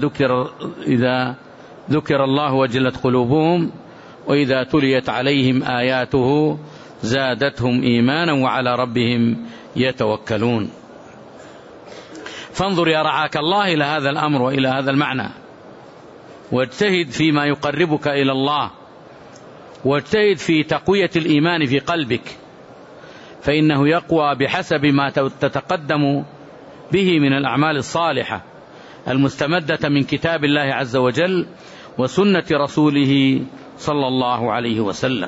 ذكر الله وجلت قلوبهم وإذا تليت عليهم آياته زادتهم إيمانا وعلى ربهم يتوكلون. فانظر يا رعاك الله إلى هذا الأمر وإلى هذا المعنى، واجتهد فيما يقربك إلى الله، واجتهد في تقوية الإيمان في قلبك، فإنه يقوى بحسب ما تتقدم به من الأعمال الصالحة المستمدة من كتاب الله عز وجل وسنة رسوله صلى الله عليه وسلم،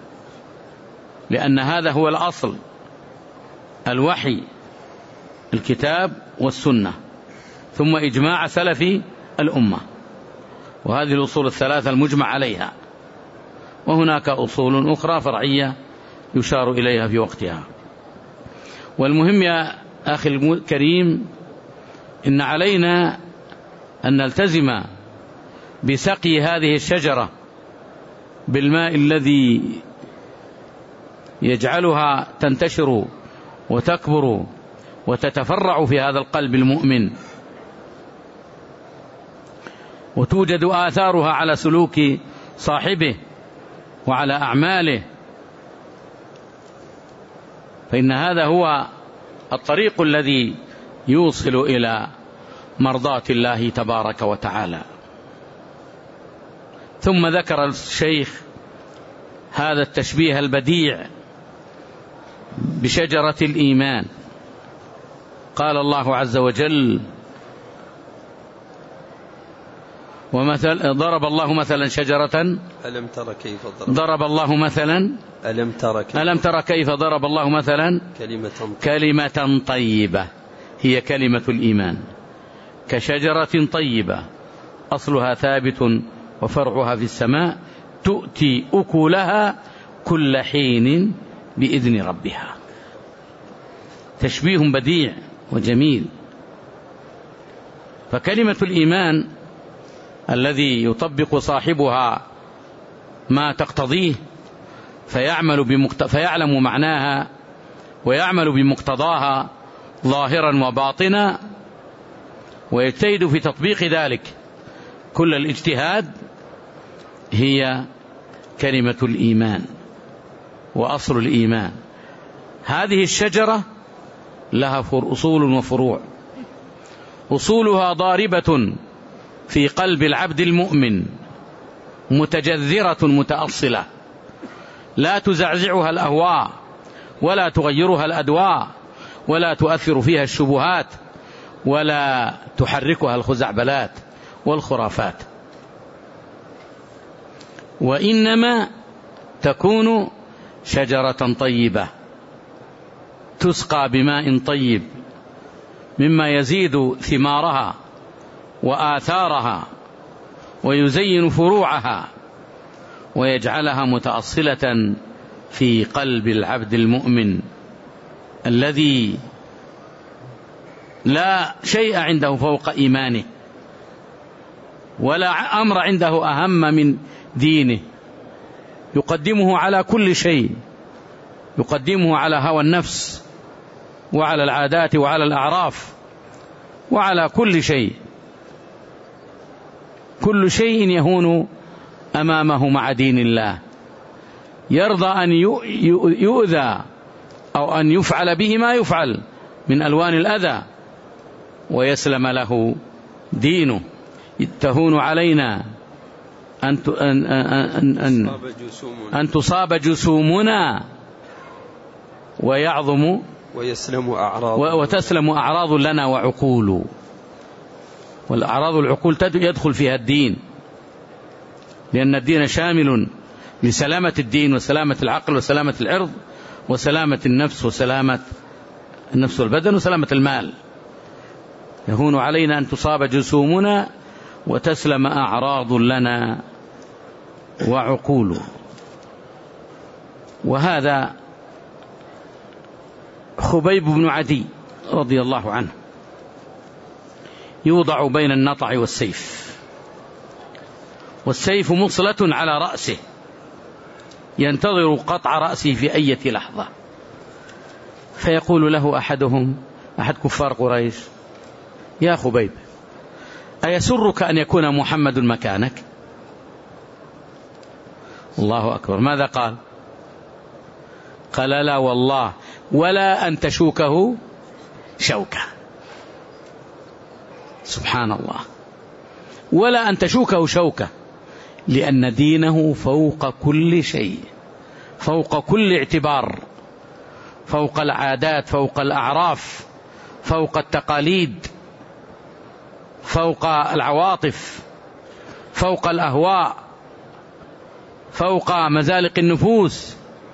لأن هذا هو الأصل، الوحي، الكتاب والسنة، ثم إجماع سلف الأمة، وهذه الأصول الثلاثة المجمع عليها، وهناك أصول أخرى فرعية يشار إليها في وقتها. والمهم يا أخي الكريم، إن علينا أن نلتزم بسقي هذه الشجرة بالماء الذي يجعلها تنتشر وتكبر وتتفرع في هذا القلب المؤمن، وتوجد آثارها على سلوك صاحبه وعلى أعماله، فإن هذا هو الطريق الذي يوصل إلى مرضاة الله تبارك وتعالى. ثم ذكر الشيخ هذا التشبيه البديع بشجرة الإيمان. قال الله عز وجل: ضرب الله مثلا شجرة
ألم تر كيف
ضرب الله مثلا ألم تر كيف ضرب الله مثلا كلمة طيبة هي كلمة الإيمان كشجرة طيبة أصلها ثابت وفرعها في السماء تؤتي أكلها كل حين بإذن ربها. تشبيه بديع وجميل. فكلمة الإيمان الذي يطبق صاحبها ما تقتضيه فيعلم معناها ويعمل بمقتضاها ظاهرا وباطنا، ويجتهد في تطبيق ذلك كل الاجتهاد، هي كلمة الإيمان وأصل الإيمان. هذه الشجرة لها أصول وفروع. أصولها ضاربة في قلب العبد المؤمن متجذرة متأصلة، لا تزعزعها الأهواء ولا تغيرها الأدواء ولا تؤثر فيها الشبهات ولا تحركها الخزعبلات والخرافات، وإنما تكون شجرة طيبة تسقى بماء طيب مما يزيد ثمارها وآثارها ويزين فروعها ويجعلها متأصلة في قلب العبد المؤمن الذي لا شيء عنده فوق إيمانه ولا أمر عنده أهم من دينه، يقدمه على كل شيء، يقدمه على هوى النفس وعلى العادات وعلى الأعراف وعلى كل شيء. كل شيء يهون أمامه مع دين الله، يرضى أن يؤذى أو أن يفعل به ما يفعل من ألوان الأذى ويسلم له دينه. تهون علينا أن تصاب جسومنا ويعظم وتسلم أعراض لنا وعقول. والأعراض العقول يدخل فيها الدين، لأن الدين شامل لسلامة الدين وسلامة العقل وسلامة العرض وسلامة النفس وسلامة النفس والبدن وسلامة المال. يهون علينا أن تصاب جسومنا وتسلم أعراض لنا وعقول. وهذا خبيب بن عدي رضي الله عنه يوضع بين النطع والسيف، والسيف مصلة على رأسه ينتظر قطع رأسه في أي لحظة، فيقول له أحد كفار قريش: يا خبيب، أيسرك أن يكون محمد مكانك؟ الله أكبر. ماذا قال؟ قال لا والله ولا أن تشوكه شوكة. سبحان الله، ولا أن تشوكه شوكة، لأن دينه فوق كل شيء، فوق كل اعتبار، فوق العادات، فوق الأعراف، فوق التقاليد، فوق العواطف، فوق الأهواء، فوق مزالق النفوس.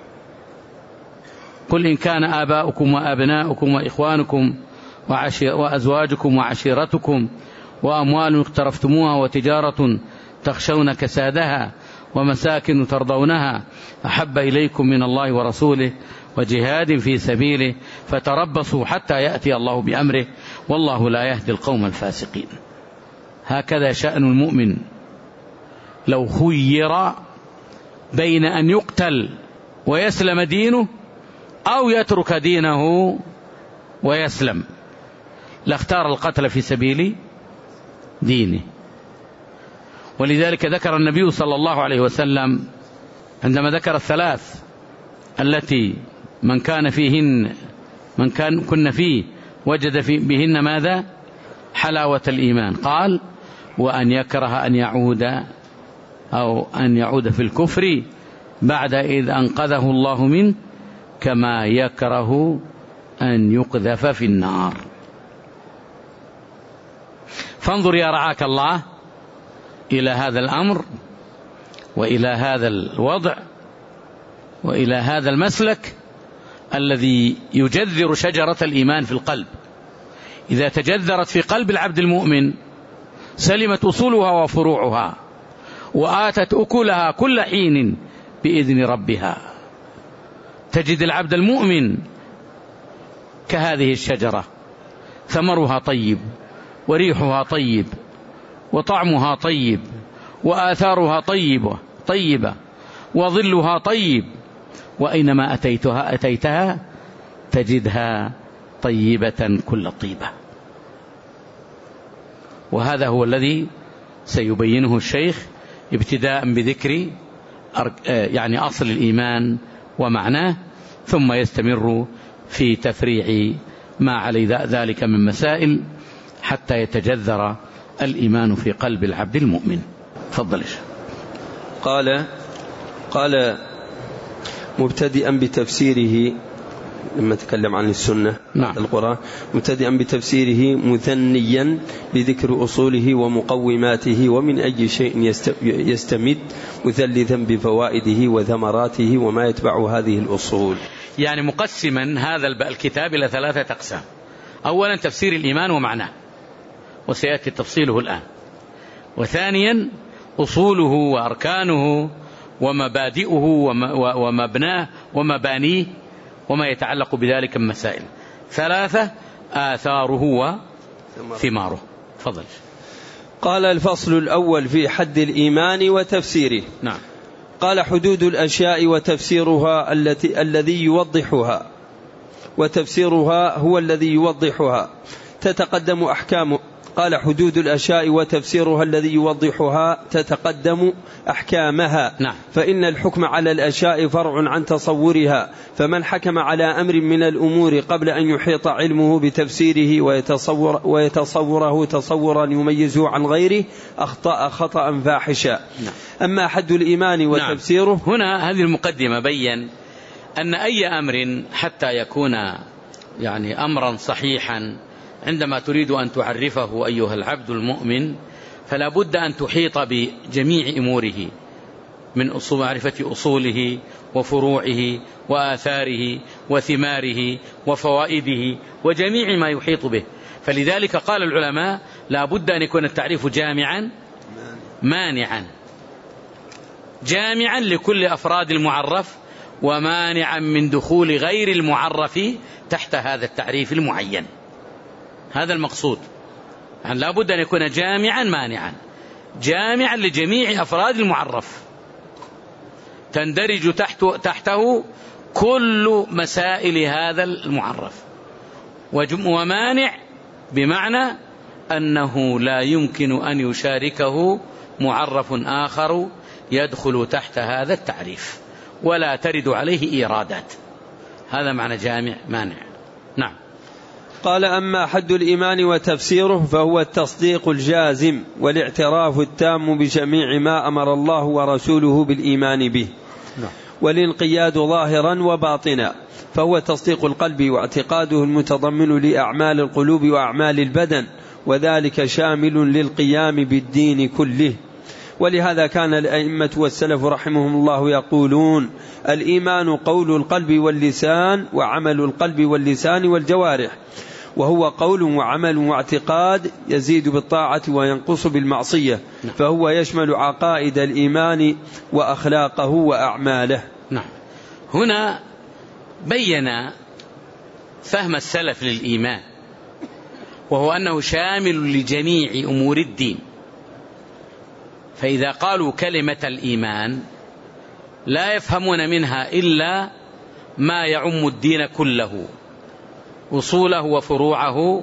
قل إن كان آباؤكم وأبناؤكم وإخوانكم وأزواجكم وعشيرتكم وأموال اقترفتموها وتجارة تخشون كسادها ومساكن ترضونها أحب إليكم من الله ورسوله وجهاد في سبيله فتربصوا حتى يأتي الله بأمره والله لا يهدي القوم الفاسقين. هكذا شأن المؤمن، لو خير بين أن يقتل ويسلم دينه أو يترك دينه ويسلم لاختار القتل في سبيل دينه. ولذلك ذكر النبي صلى الله عليه وسلم عندما ذكر الثلاث التي من كن فيه وجد بهن ماذا؟ حلاوة الإيمان. قال وأن يكره أن يعود في الكفر بعد إذ أنقذه الله منه كما يكره أن يقذف في النار. فانظر يا رعاك الله إلى هذا الأمر وإلى هذا الوضع وإلى هذا المسلك الذي يجذر شجرة الإيمان في القلب. إذا تجذرت في قلب العبد المؤمن سلمت أصولها وفروعها وآتت أكلها كل حين بإذن ربها. تجد العبد المؤمن كهذه الشجرة، ثمرها طيب وريحها طيب وطعمها طيب وآثارها طيبة وظلها طيب، وأينما أتيتها تجدها طيبة كل الطيبة. وهذا هو الذي سيبينه الشيخ ابتداء بذكر يعني أصل الإيمان ومعناه، ثم يستمر في تفريع ما علي ذلك من مسائل حتى يتجذر الإيمان في قلب العبد المؤمن. تفضل.
قال مبتدئا بتفسيره لما تكلم عن السنة القرآن، مبتدئا بتفسيره مثنيا بذكر أصوله ومقوماته ومن أي شيء يستمد، مثلثا بفوائده وثمراته وما يتبع هذه الأصول.
يعني مقسما هذا الكتاب إلى 3 أقسام. أولا تفسير الإيمان ومعناه وسيأتي تفصيله الآن، وثانيا أصوله وأركانه ومبادئه ومبناه ومبانيه وما يتعلق بذلك من مسائل. 3 آثاره وثماره. تفضل.
قال الفصل الأول في حد الإيمان وتفسيره.
نعم.
قال حدود الأشياء وتفسيرها الذي يوضحها، وتفسيرها هو الذي يوضحها تتقدم أحكامه. قال حدود الأشياء وتفسيرها الذي يوضحها تتقدم أحكامها.
نعم.
فإن الحكم على الأشياء فرع عن تصورها، فمن حكم على أمر من الأمور قبل أن يحيط علمه بتفسيره ويتصوره تصورا يميزه عن غيره أخطأ خطأ فاحشا.
نعم.
أما حد الإيمان وتفسيره.
نعم. هنا هذه المقدمة بين أن أي أمر حتى يكون يعني أمرا صحيحا عندما تريد أن تعرفه أيها العبد المؤمن فلا بد أن تحيط بجميع أموره من معرفة أصوله وفروعه وآثاره وثماره وفوائده وجميع ما يحيط به. فلذلك قال العلماء لا بد أن يكون التعريف جامعا مانعا، جامعا لكل أفراد المعرف ومانعا من دخول غير المعرف تحت هذا التعريف المعين. هذا المقصود، يعني لا بد أن يكون جامعا مانعا، جامعا لجميع أفراد المعرف تندرج تحته كل مسائل هذا المعرف، ومانع بمعنى أنه لا يمكن أن يشاركه معرف آخر يدخل تحت هذا التعريف ولا ترد عليه إيرادات. هذا معنى جامع مانع. نعم.
قال: أما حد الإيمان وتفسيره فهو التصديق الجازم والاعتراف التام بجميع ما أمر الله ورسوله بالإيمان به، والانقياد ظاهرا وباطنا، فهو تصديق القلب واعتقاده المتضمن لأعمال القلوب وأعمال البدن، وذلك شامل للقيام بالدين كله. ولهذا كان الأئمة والسلف رحمهم الله يقولون: الإيمان قول القلب واللسان وعمل القلب واللسان والجوارح، وهو قول وعمل واعتقاد يزيد بالطاعة وينقص بالمعصية، فهو يشمل عقائد الإيمان وأخلاقه وأعماله.
نعم. هنا بين فهم السلف للإيمان، وهو أنه شامل لجميع أمور الدين. فإذا قالوا كلمة الإيمان لا يفهمون منها إلا ما يعم الدين كله، أصوله وفروعه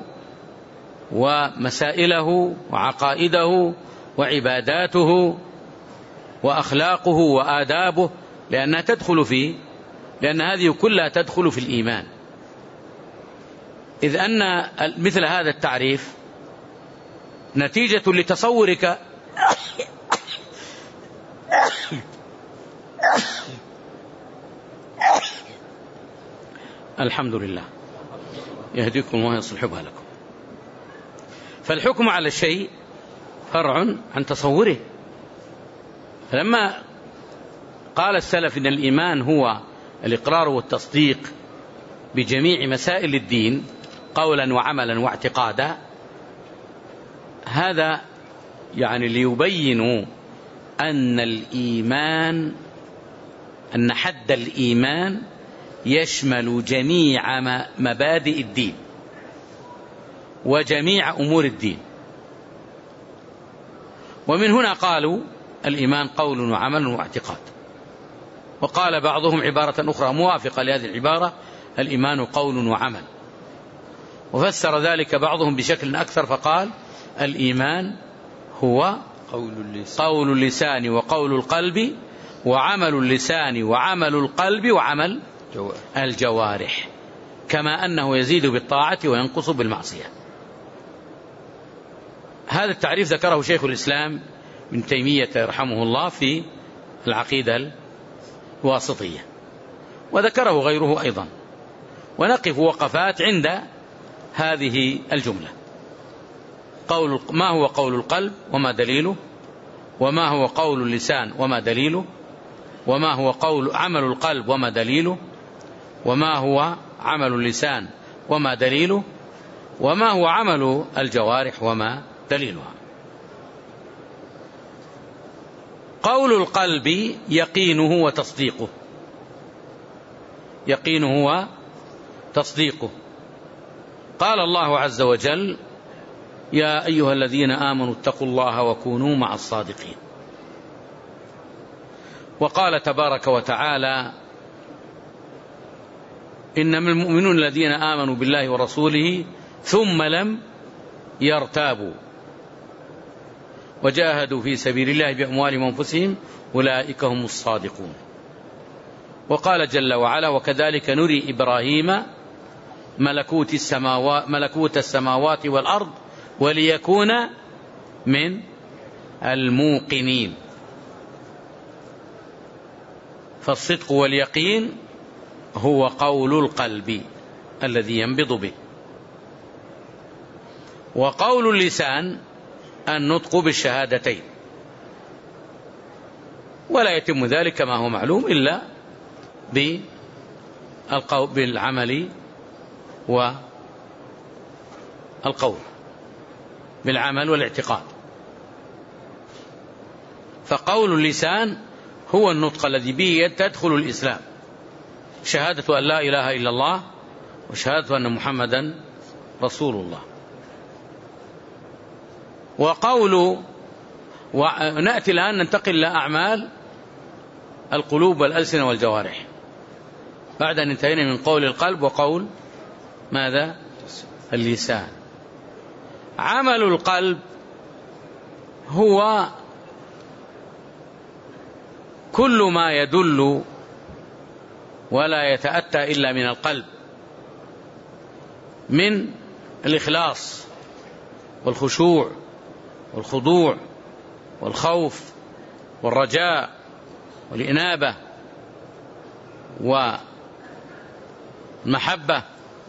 ومسائله وعقائده وعباداته وأخلاقه وآدابه، لأنها تدخل فيه، لأن هذه كلها تدخل في الإيمان. إذ أن مثل هذا التعريف نتيجة لتصورك الحمد لله يهديكم الله ويصلح بالكم. فالحكم على الشيء فرع عن تصوره. فلما قال السلف إن الإيمان هو الإقرار والتصديق بجميع مسائل الدين قولا وعملا واعتقادا، هذا يعني ليبينوا أن الإيمان، أن حد الإيمان يشمل جميع مبادئ الدين وجميع أمور الدين. ومن هنا قالوا الإيمان قول وعمل واعتقاد. وقال بعضهم عبارة أخرى موافقة لهذه العبارة: الإيمان قول وعمل. وفسر ذلك بعضهم بشكل أكثر فقال: الإيمان هو قول اللسان وقول القلب وعمل اللسان وعمل القلب وعمل الجوارح، كما أنه يزيد بالطاعة وينقص بالمعصية. هذا التعريف ذكره شيخ الإسلام ابن تيمية رحمه الله في العقيدة الواسطية، وذكره غيره أيضا. ونقف وقفات عند هذه الجملة: ما هو قول القلب وما دليله، وما هو قول اللسان وما دليله، وما هو عمل القلب وما دليله، وما هو عمل اللسان وما دليله، وما هو عمل الجوارح وما دليلها. قول القلب يقينه وتصديقه، يقينه وتصديقه. قال الله عز وجل: يا أيها الذين آمنوا اتقوا الله وكونوا مع الصادقين. وقال تبارك وتعالى: إنما المؤمنون الذين آمنوا بالله ورسوله ثم لم يرتابوا وجاهدوا في سبيل الله بأموالهم وأنفسهم أولئك هم الصادقون. وقال جل وعلا: وكذلك نري إبراهيم ملكوت السماوات والأرض وليكون من الموقنين. فالصدق واليقين هو قول القلب الذي ينبض به، وقول اللسان النطق بالشهادتين، ولا يتم ذلك كما هو معلوم إلا بالعمل والقول، بالعمل والاعتقاد. فقول اللسان هو النطق الذي به تدخل الإسلام، شهادة أن لا إله إلا الله وشهادة أن محمدا رسول الله. ونأتي الآن ننتقل إلى أعمال القلوب والألسنة والجوارح، بعد أن انتهينا من قول القلب وقول ماذا؟ اللسان. عمل القلب هو كل ما يدل ولا يتأتى إلا من القلب، من الإخلاص والخشوع والخضوع والخوف والرجاء والإنابة والمحبة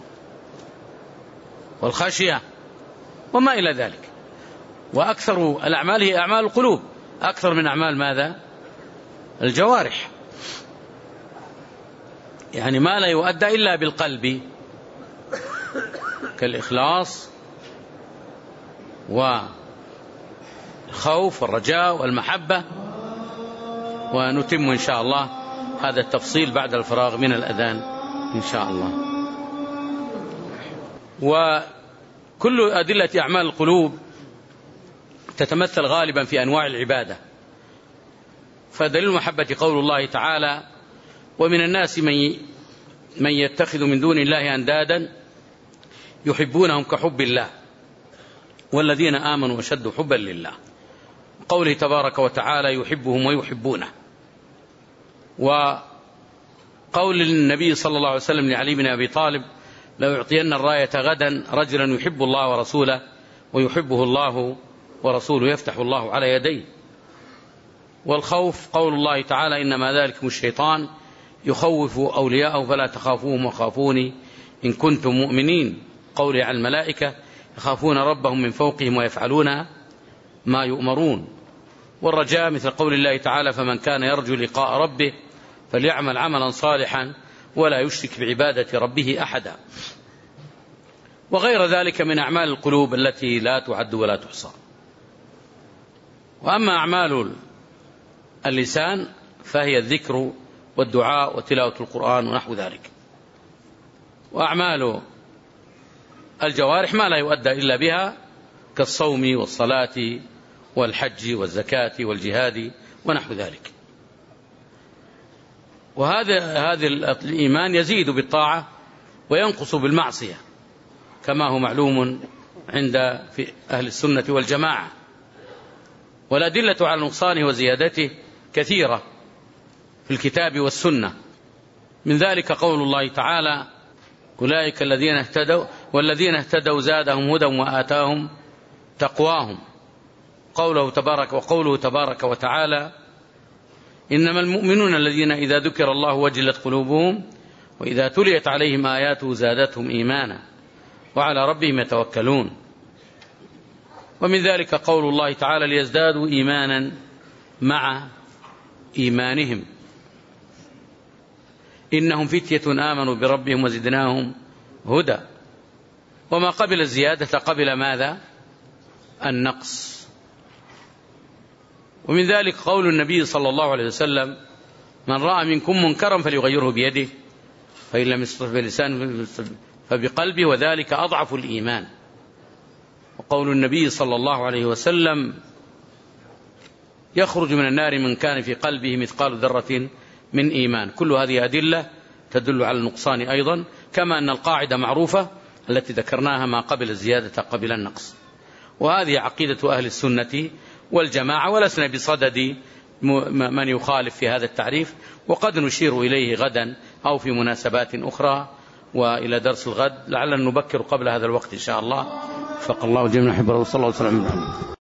والخشية وما إلى ذلك. وأكثر الأعمال هي أعمال القلوب أكثر من أعمال ماذا؟ الجوارح. يعني ما لا يؤدى إلا بالقلب كالإخلاص والخوف والرجاء والمحبة. ونتم إن شاء الله هذا التفصيل بعد الفراغ من الأذان إن شاء الله. وكل أدلة أعمال القلوب تتمثل غالبا في أنواع العبادة. فدليل المحبة قول الله تعالى: ومن الناس من يتخذ من دون الله أندادا يحبونهم كحب الله والذين آمنوا أشد حبا لله. قوله تبارك وتعالى: يحبهم ويحبونه. وقول النبي صلى الله عليه وسلم لعلي بن أبي طالب: لو يعطين الراية غدا رجلا يحب الله ورسوله ويحبه الله ورسوله يفتح الله على يديه. والخوف قول الله تعالى: إنما ذلكم الشيطان يخوف أولياءه فلا تخافوهم وخافوني إن كنتم مؤمنين. قوله عن الملائكة: يخافون ربهم من فوقهم ويفعلون ما يؤمرون. والرجاء مثل قول الله تعالى: فمن كان يرجو لقاء ربه فليعمل عملا صالحا ولا يشرك بعبادة ربه أحدا. وغير ذلك من أعمال القلوب التي لا تعد ولا تحصى. وأما أعمال اللسان فهي الذكر والدعاء وتلاوة القرآن ونحو ذلك. وأعمال الجوارح ما لا يؤدى إلا بها كالصوم والصلاة والحج والزكاة والجهاد ونحو ذلك. وهذا الإيمان يزيد بالطاعة وينقص بالمعصية كما هو معلوم عند في أهل السنة والجماعة. والأدلة على نقصانه وزيادته كثيرة في الكتاب والسنة. من ذلك قول الله تعالى: أولئك الذين اهتدوا والذين اهتدوا زادهم هدى وآتاهم تقواهم. وقوله تبارك وتعالى: إنما المؤمنون الذين إذا ذكر الله وجلت قلوبهم وإذا تليت عليهم آياته زادتهم إيمانا وعلى ربهم يتوكلون. ومن ذلك قول الله تعالى: ليزدادوا إيمانا مع إيمانهم إنهم فتية آمنوا بربهم وزدناهم هدى. وما قبل الزيادة قبل ماذا؟ النقص. ومن ذلك قول النبي صلى الله عليه وسلم: من رأى منكم منكرا فليغيره بيده فإن لم يستطع بلسانه فبقلبه وذلك أضعف الإيمان. وقول النبي صلى الله عليه وسلم: يخرج من النار من كان في قلبه مثقال ذرة من إيمان. كل هذه أدلة تدل على النقصان أيضا، كما أن القاعدة معروفة التي ذكرناها: ما قبل الزيادة قبل النقص. وهذه عقيدة أهل السنة والجماعة، ولسنا بصدد من يخالف في هذا التعريف، وقد نشير إليه غدا أو في مناسبات أخرى. وإلى درس الغد لعلنا نبكر قبل هذا الوقت إن شاء الله. فق الله جميعا. حب الله صلى الله عليه وسلم.